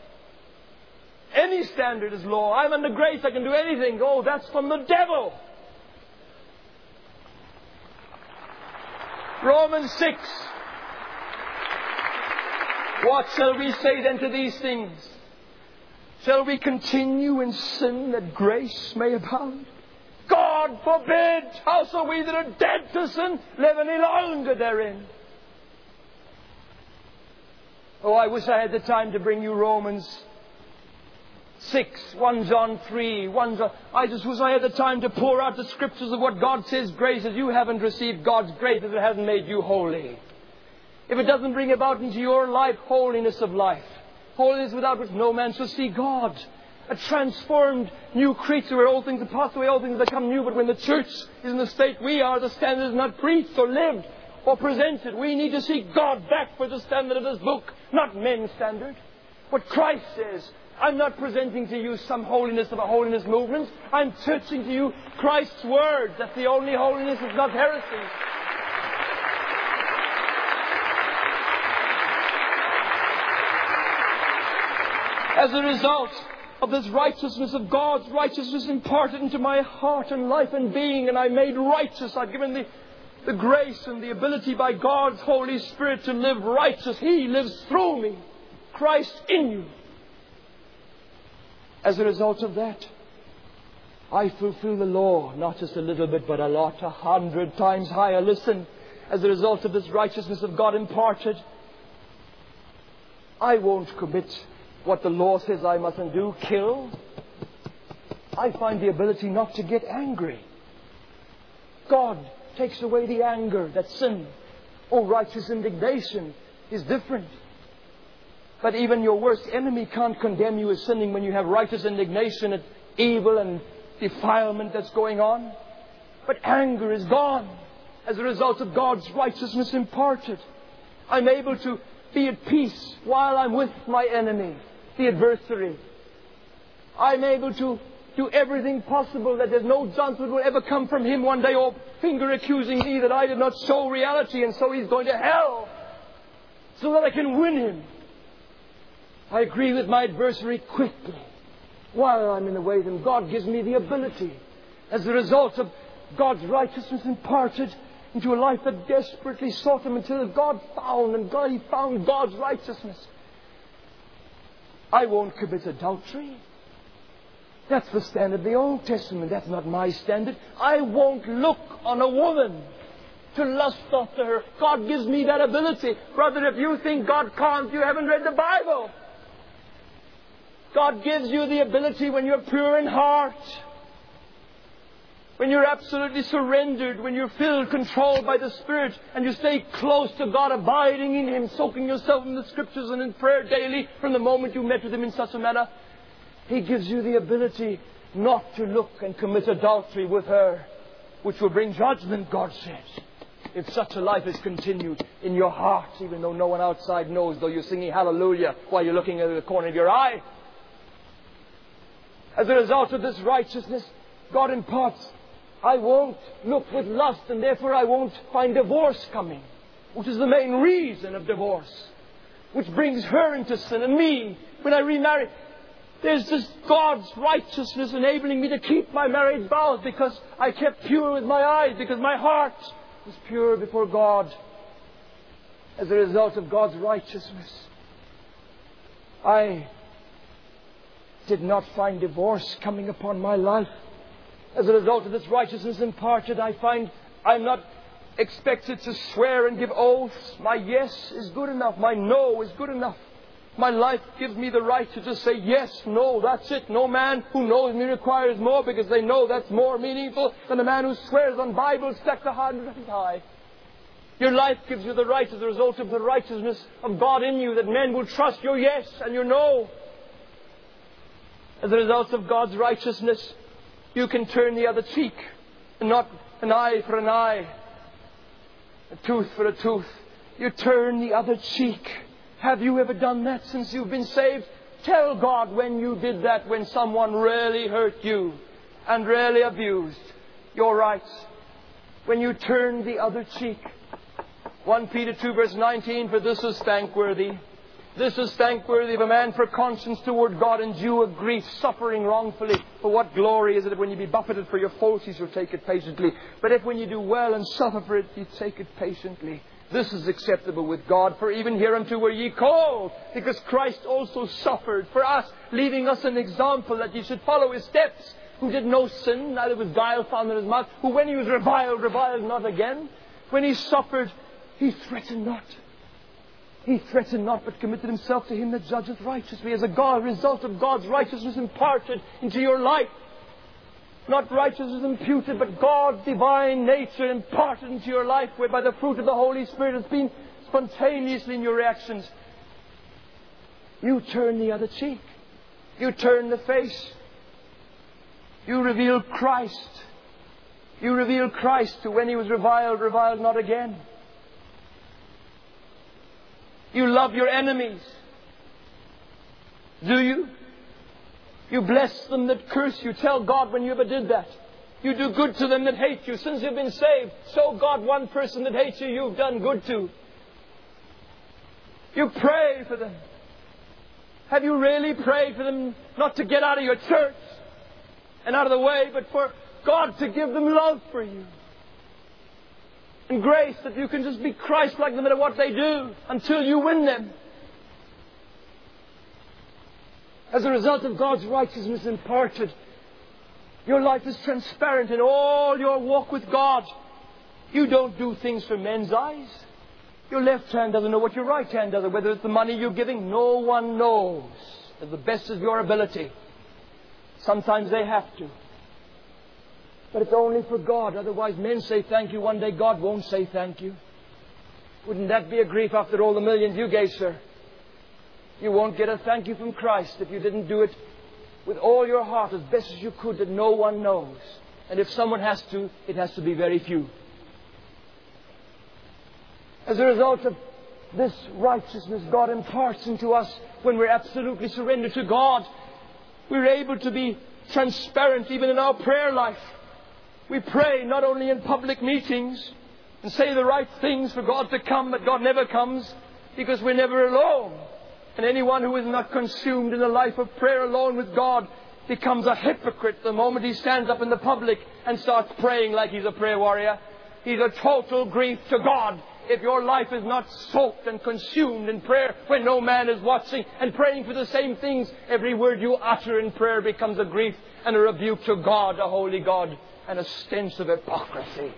any standard is law. I'm under grace, I can do anything. Oh, that's from the devil. Romans 6. What shall we say then to these things? Shall we continue in sin that grace may abound? God forbid! How shall we that are dead to sin live any longer therein? Oh, I wish I had the time to bring you Romans 6, 1 John 3, 1 John... I just wish I had the time to pour out the Scriptures of what God says grace is. You haven't received God's grace if it hasn't made you holy. If it doesn't bring about into your life holiness of life. Holiness without which no man shall see God. A transformed new creature where all things are passed away, all things become new. But when the church is in the state we are, the standard is not preached or lived or presented. We need to see God back for the standard of this book, not men's standard. What Christ says. I'm not presenting to you some holiness of a holiness movement. I'm teaching to you Christ's words. That's the only holiness. It's not heresy. As a result of this righteousness of God's righteousness imparted into my heart and life and being, and I'm made righteous. I've given the grace and the ability by God's Holy Spirit to live righteous. He lives through me. Christ in you. As a result of that, I fulfill the law, not just a little bit, but a lot, 100 times higher. Listen, as a result of this righteousness of God imparted, I won't commit what the law says I mustn't do, kill. I find the ability not to get angry. God takes away the anger, that sin. Oh, righteous indignation is different. But even your worst enemy can't condemn you as sinning when you have righteous indignation at evil and defilement that's going on. But anger is gone as a result of God's righteousness imparted. I'm able to be at peace while I'm with my enemy, the adversary. I'm able to do everything possible that there's no chance it will ever come from him one day, or finger accusing me that I did not show reality and so he's going to hell, so that I can win him. I agree with my adversary quickly while I'm in the way. Then God gives me the ability, as a result of God's righteousness imparted into a life that desperately sought Him until God found, and He found God's righteousness. I won't commit adultery. That's the standard of the Old Testament. That's not my standard. I won't look on a woman to lust after her. God gives me that ability. Brother, if you think God can't, you haven't read the Bible. God gives you the ability when you're pure in heart, when you're absolutely surrendered, when you're filled, controlled by the Spirit, and you stay close to God, abiding in Him, soaking yourself in the Scriptures and in prayer daily from the moment you met with Him in such a manner. He gives you the ability not to look and commit adultery with her, which will bring judgment, God says, if such a life is continued in your heart, even though no one outside knows, though you're singing hallelujah while you're looking at the corner of your eye. As a result of this righteousness, God imparts, I won't look with lust, and therefore I won't find divorce coming, which is the main reason of divorce, which brings her into sin and me when I remarry. There's this God's righteousness enabling me to keep my marriage vows because I kept pure with my eyes, because my heart was pure before God. As a result of God's righteousness, I did not find divorce coming upon my life. As a result of this righteousness imparted, I find I'm not expected to swear and give oaths. My yes is good enough. My no is good enough. My life gives me the right to just say yes, no, that's it. No man who knows me requires more, because they know that's more meaningful than a man who swears on Bibles stacked 100 feet high. Your life gives you the right, as a result of the righteousness of God in you, that men will trust your yes and your no. As a result of God's righteousness, you can turn the other cheek, and not an eye for an eye, a tooth for a tooth. You turn the other cheek. Have you ever done that since you've been saved? Tell God when you did that, when someone really hurt you and really abused your rights. When you turned the other cheek. 1 Peter 2 verse 19, for this is thankworthy. This is thankworthy of a man for conscience toward God, and due of grief, suffering wrongfully. For what glory is it when you be buffeted for your faults, you shall take it patiently. But if when you do well and suffer for it, you take it patiently. This is acceptable with God, for even hereunto were ye called, because Christ also suffered for us, leaving us an example that ye should follow His steps, who did no sin, neither was guile found in His mouth, who when He was reviled not again. When He suffered, He threatened not. He threatened not, but committed Himself to Him that judgeth righteously, as a result of God's righteousness imparted into your life. Not righteousness imputed, but God's divine nature imparted into your life, whereby the fruit of the Holy Spirit has been spontaneously in your reactions. You turn the other cheek. You turn the face. You reveal Christ. You reveal Christ, who when He was reviled not again. You love your enemies. Do you? You bless them that curse you. Tell God when you ever did that. You do good to them that hate you. Since you've been saved, show God one person that hates you you've done good to. You pray for them. Have you really prayed for them not to get out of your church and out of the way, but for God to give them love for you? And grace that you can just be Christ-like no matter what they do until you win them. As a result of God's righteousness imparted, your life is transparent in all your walk with God. You don't do things for men's eyes. Your left hand doesn't know what your right hand does, or whether it's the money you're giving. No one knows to the best of your ability. Sometimes they have to. But it's only for God. Otherwise, men say thank you one day. God won't say thank you. Wouldn't that be a grief after all the millions you gave, sir? You won't get a thank you from Christ if you didn't do it with all your heart as best as you could, that no one knows. And if someone has to, it has to be very few. As a result of this righteousness God imparts into us when we're absolutely surrendered to God, we're able to be transparent even in our prayer life. We pray not only in public meetings and say the right things for God to come, but God never comes because we're never alone. And anyone who is not consumed in a life of prayer alone with God becomes a hypocrite the moment he stands up in the public and starts praying like he's a prayer warrior. He's a total grief to God if your life is not soaked and consumed in prayer when no man is watching and praying for the same things. Every word you utter in prayer becomes a grief and a rebuke to God, a holy God, and a stench of hypocrisy.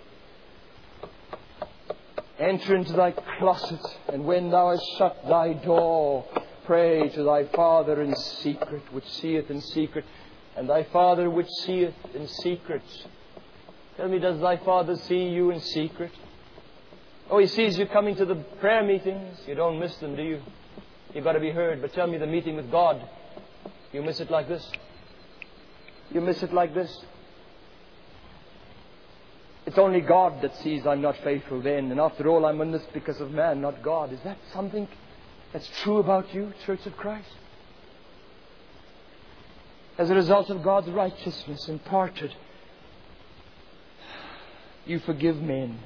Enter into thy closet, and when thou hast shut thy door, pray to thy Father in secret, which seeth in secret, and thy Father which seeth in secret. Tell me, does thy Father see you in secret? Oh, He sees you coming to the prayer meetings. You don't miss them, do you? You've got to be heard. But tell me, the meeting with God, you miss it like this? You miss it like this? It's only God that sees I'm not faithful then. And after all, I'm in this because of man, not God. Is that something that's true about you, Church of Christ? As a result of God's righteousness imparted, you forgive men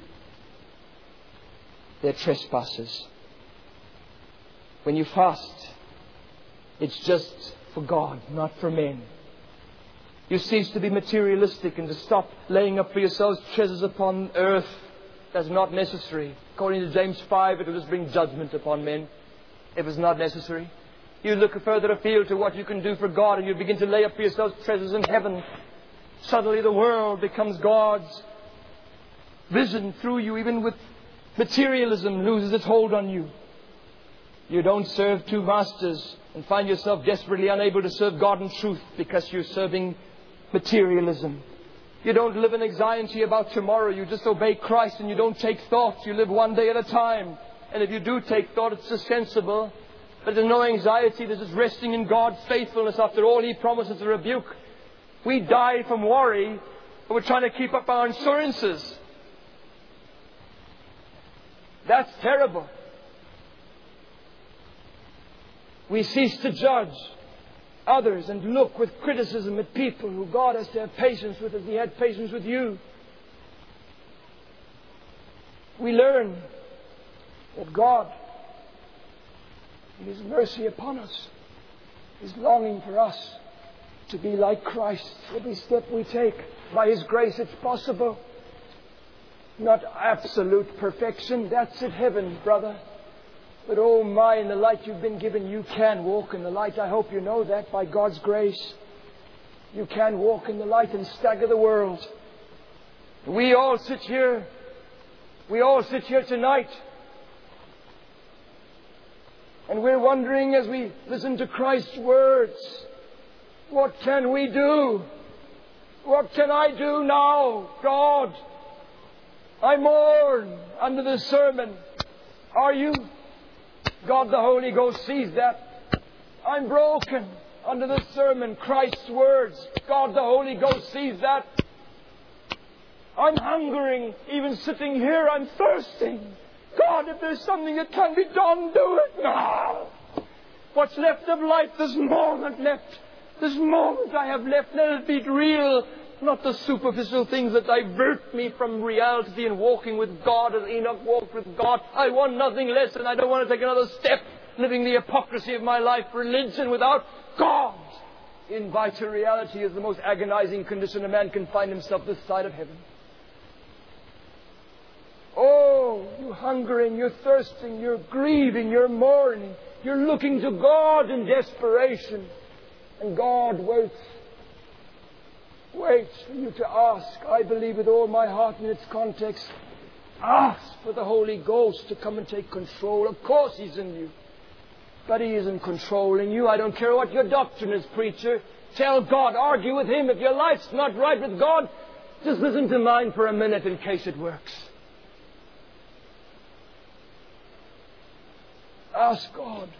their trespasses. When you fast, it's just for God, not for men. You cease to be materialistic and to stop laying up for yourselves treasures upon earth. That's not necessary. According to James 5, it will just bring judgment upon men if it's not necessary. You look further afield to what you can do for God, and you begin to lay up for yourselves treasures in heaven. Suddenly the world becomes God's vision through you. Even with materialism loses its hold on you. You don't serve two masters and find yourself desperately unable to serve God in truth because you're serving materialism. You don't live in anxiety about tomorrow. You just obey Christ and you don't take thought. You live one day at a time. And if you do take thought, it's just sensible. But there's no anxiety. There's just resting in God's faithfulness. After all, He promises a rebuke. We die from worry, but we're trying to keep up our insurances. That's terrible. We cease to judge others and look with criticism at people who God has to have patience with as He had patience with you. We learn that God, in His mercy upon us, is longing for us to be like Christ. Every step we take, by His grace, it's possible. Not absolute perfection. That's at heaven, brother. But oh my, in the light you've been given, you can walk in the light. I hope you know that by God's grace. You can walk in the light and stagger the world. We all sit here tonight. And we're wondering as we listen to Christ's words, what can we do? What can I do now, God? I mourn under this sermon. Are you? God the Holy Ghost sees that. I'm broken under this sermon. Christ's words. God the Holy Ghost sees that. I'm hungering. Even sitting here, I'm thirsting. God, if there's something that can be done, do it now. What's left of life, this moment left. This moment I have left, let it be real. Not the superficial things that divert me from reality and walking with God as Enoch walked with God. I want nothing less and I don't want to take another step living the hypocrisy of my life, religion without God. Invite to reality is the most agonizing condition a man can find himself this side of heaven. Oh, you're hungering, you're thirsting, you're grieving, you're mourning. You're looking to God in desperation. And God waits for you to ask. I believe with all my heart in its context. Ask for the Holy Ghost to come and take control. Of course He's in you. But He isn't controlling you. I don't care what your doctrine is, preacher. Tell God, argue with Him. If your life's not right with God, just listen to mine for a minute in case it works. Ask God.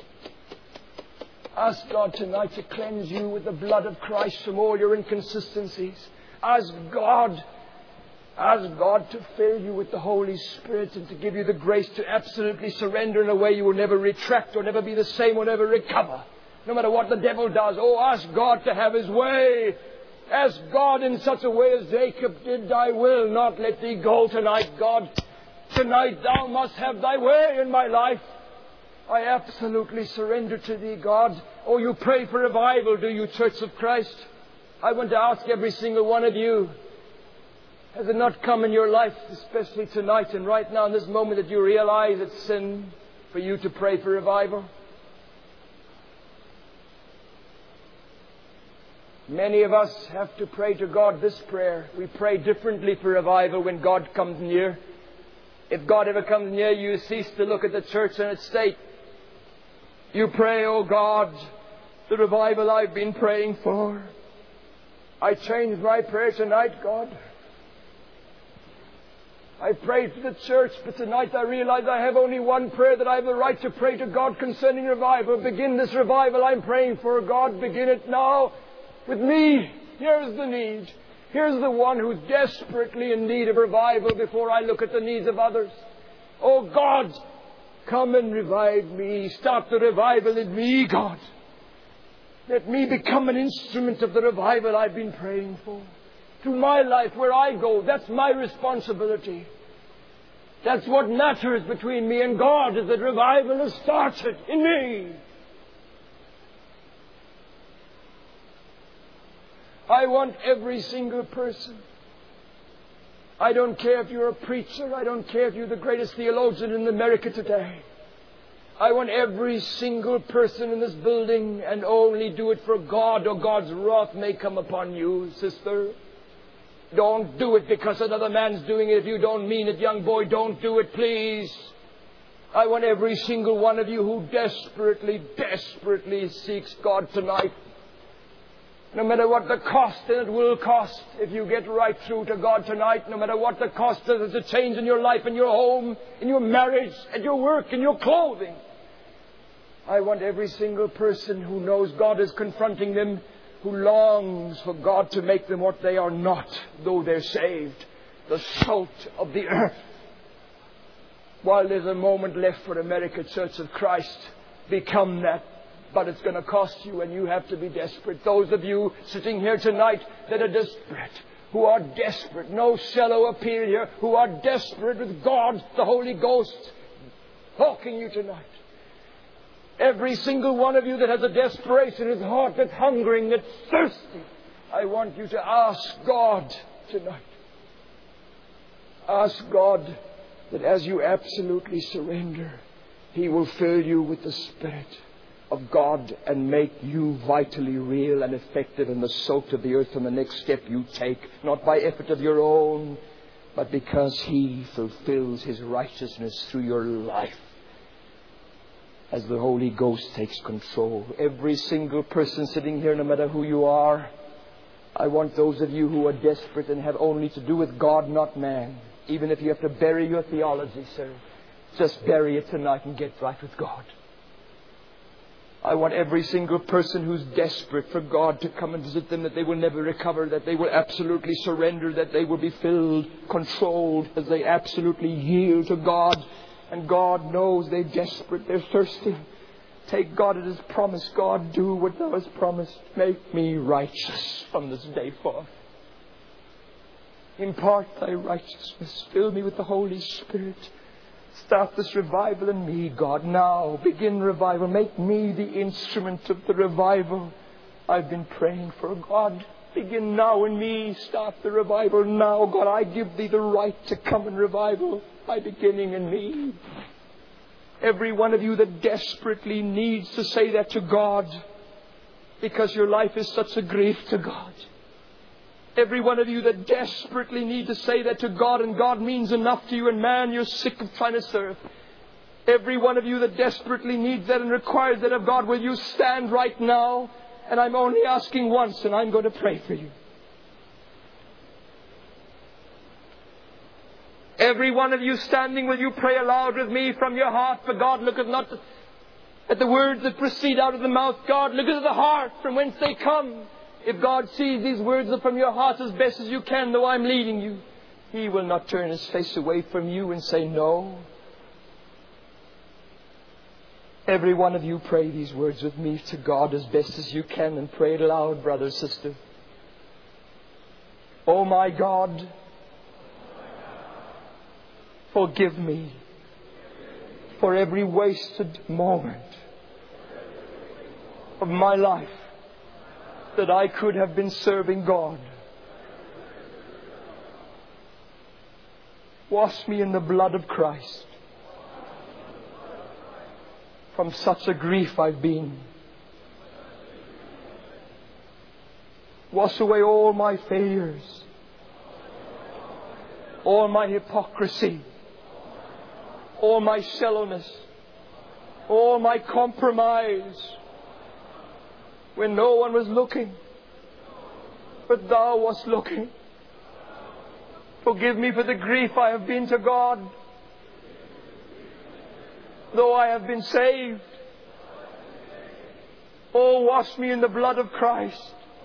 Ask God tonight to cleanse you with the blood of Christ from all your inconsistencies. Ask God to fill you with the Holy Spirit and to give you the grace to absolutely surrender in a way you will never retract or never be the same or never recover. No matter what the devil does. Oh, ask God to have His way. Ask God in such a way as Jacob did. I will not let thee go tonight, God. Tonight thou must have thy way in my life. I absolutely surrender to Thee, God. Oh, you pray for revival, do you, Church of Christ? I want to ask every single one of you, has it not come in your life, especially tonight and right now in this moment, that you realize it's sin for you to pray for revival? Many of us have to pray to God this prayer. We pray differently for revival when God comes near. If God ever comes near, you cease to look at the church and its state. You pray, oh God, the revival I've been praying for. I changed my prayer tonight, God. I prayed for the church, but tonight I realize I have only one prayer that I have the right to pray to God concerning revival. Begin this revival I'm praying for, God. Begin it now with me. Here's the need. Here's the one who's desperately in need of revival before I look at the needs of others. Oh God, come and revive me. Start the revival in me, God. Let me become an instrument of the revival I've been praying for. Through my life, where I go, that's my responsibility. That's what matters between me and God, is that revival has started in me. I want every single person. I don't care if you're a preacher. I don't care if you're the greatest theologian in America today. I want every single person in this building, and only do it for God, or God's wrath may come upon you, sister. Don't do it because another man's doing it. If you don't mean it, young boy, don't do it, please. I want every single one of you who desperately seeks God tonight. No matter what the cost, and it will cost if you get right through to God tonight. No matter what the cost is, there's a change in your life, in your home, in your marriage, at your work, in your clothing. I want every single person who knows God is confronting them, who longs for God to make them what they are not, though they're saved, the salt of the earth. While there's a moment left for America, Church of Christ, become that. But it's going to cost you, and you have to be desperate. Those of you sitting here tonight that are desperate, who are desperate, no shallow appeal here, who are desperate with God, the Holy Ghost, talking you tonight. Every single one of you that has a desperation, his heart that's hungering, that's thirsty, I want you to ask God tonight. Ask God that as you absolutely surrender, He will fill you with the Spirit of God and make you vitally real and effective in the salt of the earth in the next step you take, not by effort of your own, but because He fulfills His righteousness through your life as the Holy Ghost takes control. Every single person sitting here, no matter who you are, I want those of you who are desperate and have only to do with God, not man. Even if you have to bury your theology, sir, just bury it tonight and get right with God. I want every single person who's desperate for God to come and visit them, that they will never recover, that they will absolutely surrender, that they will be filled, controlled, as they absolutely yield to God. And God knows they're desperate, they're thirsty. Take God at His promise. God, do what Thou hast promised. Make me righteous from this day forth. Impart Thy righteousness. Fill me with the Holy Spirit. Start this revival in me, God, now. Begin revival. Make me the instrument of the revival I've been praying for, God. Begin now in me. Start the revival now, God. I give Thee the right to come in revival by beginning in me. Every one of you that desperately needs to say that to God, because your life is such a grief to God. Every one of you that desperately need to say that to God, and God means enough to you, and man, you're sick of trying to serve. Every one of you that desperately needs that and requires that of God, will you stand right now? And I'm only asking once, and I'm going to pray for you. Every one of you standing, will you pray aloud with me from your heart? For God looketh not at the words that proceed out of the mouth. God looketh at the heart from whence they come. If God sees these words from your heart as best as you can, though I'm leading you, He will not turn His face away from you and say no. Every one of you pray these words with me to God as best as you can, and pray it aloud, brother, sister. Oh my God, forgive me for every wasted moment of my life that I could have been serving God. Wash me in the blood of Christ from such a grief I've been. Wash away all my failures, all my hypocrisy, all my shallowness, all my compromise, when no one was looking, but Thou wast looking. Forgive me for the grief I have been to God, though I have been saved. Oh, wash me in the blood of Christ,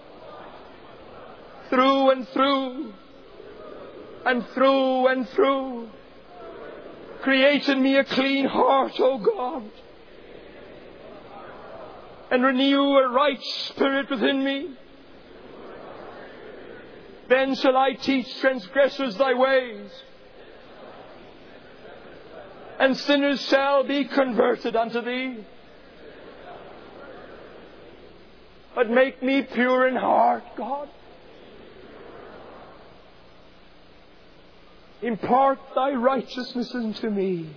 through and through, and through and through. Create in me a clean heart, O God, and renew a right spirit within me. Then shall I teach transgressors Thy ways, and sinners shall be converted unto Thee. But make me pure in heart, God. Impart Thy righteousness unto me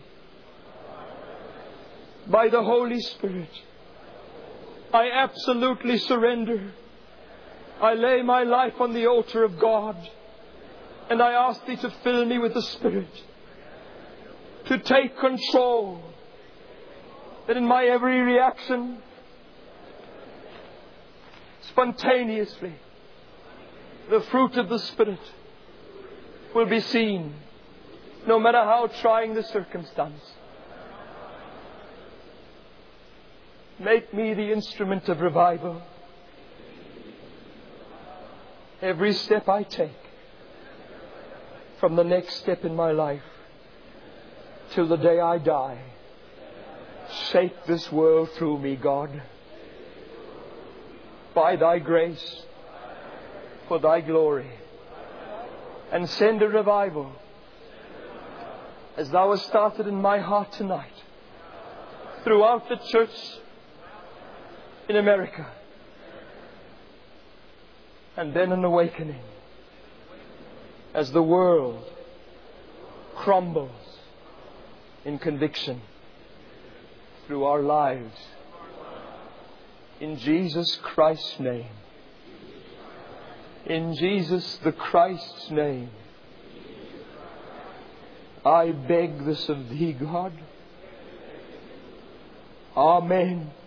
by the Holy Spirit. I absolutely surrender. I lay my life on the altar of God, and I ask Thee to fill me with the Spirit, to take control, that in my every reaction, spontaneously, the fruit of the Spirit will be seen, no matter how trying the circumstance. Make me the instrument of revival. Every step I take, from the next step in my life till the day I die, shake this world through me, God, by Thy grace, for Thy glory, and send a revival as Thou hast started in my heart tonight, throughout the church in America, and then an awakening as the world crumbles in conviction through our lives. In Jesus Christ's name. In Jesus the Christ's name. I beg this of Thee, God. Amen.